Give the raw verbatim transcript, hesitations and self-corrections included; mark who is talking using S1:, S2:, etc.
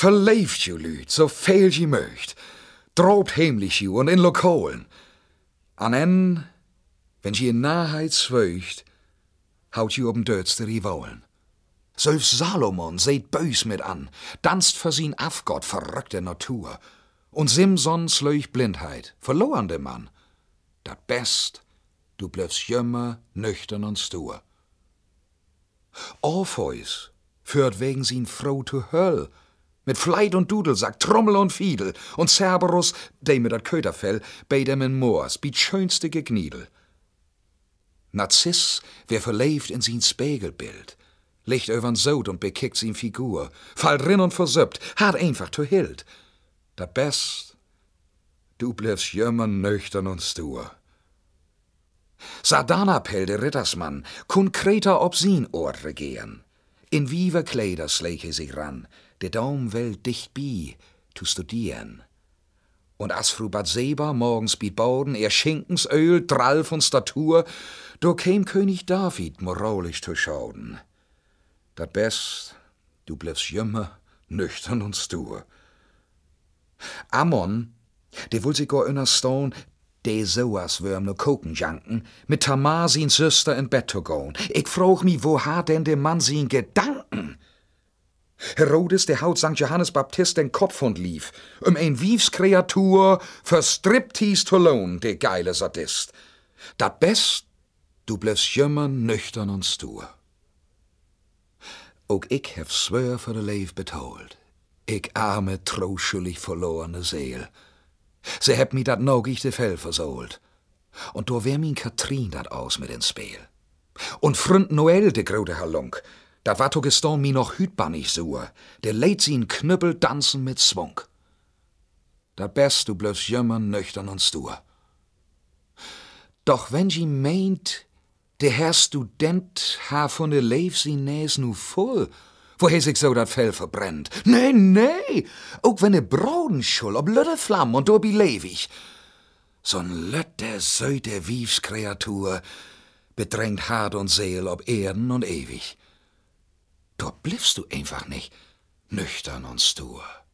S1: Verleeft ju Lüt, so viel je möcht. Drobt heimlich ju und in Lokalen. An en, wenn je in Nahheit zweucht, haut je ob'n dödste Rivalen. Selbst Salomon seht bös mit an, danst für sin Afgott verrückte Natur. Und Simson sleuch Blindheit, verloren de Mann. Dat Best, du bleibst jümmer, nüchtern und stur. Orpheus führt wegen sin Frau zu Höll, mit Fleit und Dudelsack, Trommel und Fiedel, und Cerberus, de mit dat Köterfell, bei dem in Moors, biet schönste Gegniedel. Narziss, wer verleeft in sin Spiegelbild, licht übern Sod und bekickt sin Figur, fallt rin und versüppt, hat einfach zu Hild. Dat Best, du bleibst jümmer, nüchtern und stur. Sardanapel, der Rittersmann, kun Kreta ob sin Ort regieren. In vive Kleider schläge sich ran, der Daum will dicht bi, zu studieren. Und as Fru Bathseba morgens biet Bauden, er Schinkensöl, Drall von Statur, do käm König David moralisch zu schauden. Dat Best, du bleibst jümmer, nüchtern und stur. Ammon, der will sich gar inner Stone, de soas würm no koken janken, mit Tamar sin Süster in Bett zu goen. Ich frag mi, wo hat denn der Mann sin Gedanken? Herodes, der haut Sankt Johannes Baptist den Kopfhund lief, um ein Wiefskreatur für Striptease zu lohn, der geile Sadist. Dat Best, du bleibst jümmer, nüchtern und stur. Ook ich hef Zwör für de Leif betold. Ich arme, troschuldig verlorene Seel. Se heb mi dat naugichte Fell versohlt. Und do wär min Katrin dat aus mit ins Spiel. Und Fründ Noel, de grote Halunk, dat war to gestorn mi noch hütbannig sur. Der lädt sin Knüppel tanzen mit Zwunk. Dat Best, du bleibst jümmer, nüchtern und stur. Doch wenn ji meint, der Herr Student ha von de Leif sin Näs nu voll, woher sich so dat Fell verbrennt. Nee, nee, ook wenn e Broden schul ob lütte Flamm und do bi lewig. So'n lütte, söte Wiefskreatur bedrängt Hart und Seel ob Erden und ewig. Dort bliffst du einfach nicht nüchtern und stur.